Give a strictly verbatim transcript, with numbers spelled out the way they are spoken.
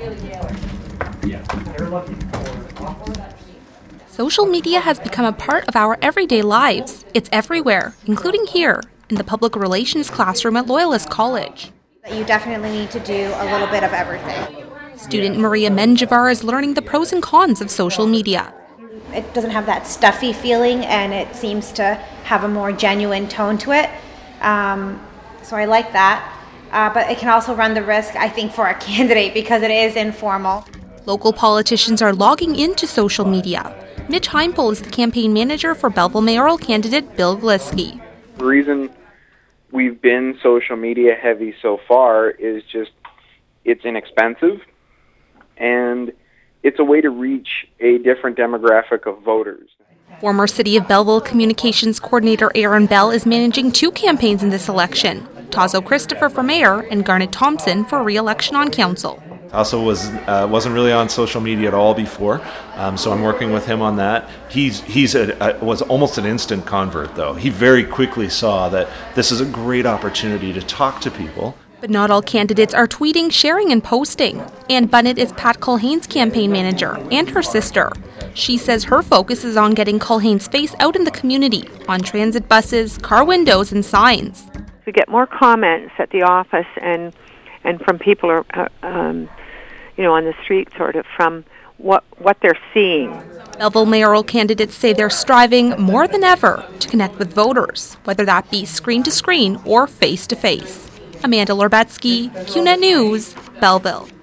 Social media has become a part of our everyday lives. It's everywhere, including here, in the public relations classroom at Loyalist College. You definitely need to do a little bit of everything. Student Maria Menjivar is learning the pros and cons of social media. It doesn't have that stuffy feeling, and it seems to have a more genuine tone to it. Um, so I like that. Uh, but it can also run the risk, I think, for a candidate because it is informal. Local politicians are logging into social media. Mitch Heimpel is the campaign manager for Belleville mayoral candidate Bill Glisky. The reason we've been social media heavy so far is just it's inexpensive, and it's a way to reach a different demographic of voters. Former City of Belleville Communications Coordinator Aaron Bell is managing two campaigns in this election, Tazo Christopher for mayor and Garnet Thompson for re-election on council. Tazo was, uh, wasn't really on social media at all before, um, so I'm working with him on that. He's, he's a, a, was almost an instant convert, though. He very quickly saw that this is a great opportunity to talk to people. But not all candidates are tweeting, sharing, and posting. Ann Bunnett is Pat Culhane's campaign manager and her sister. She says her focus is on getting Culhane's face out in the community, on transit buses, car windows, and signs. We get more comments at the office and and from people, are, uh, um, you know, on the street, sort of from what what they're seeing. Belleville mayoral candidates say they're striving more than ever to connect with voters, whether that be screen to screen or face to face. Amanda Lorbetsky, Q Net News, Belleville.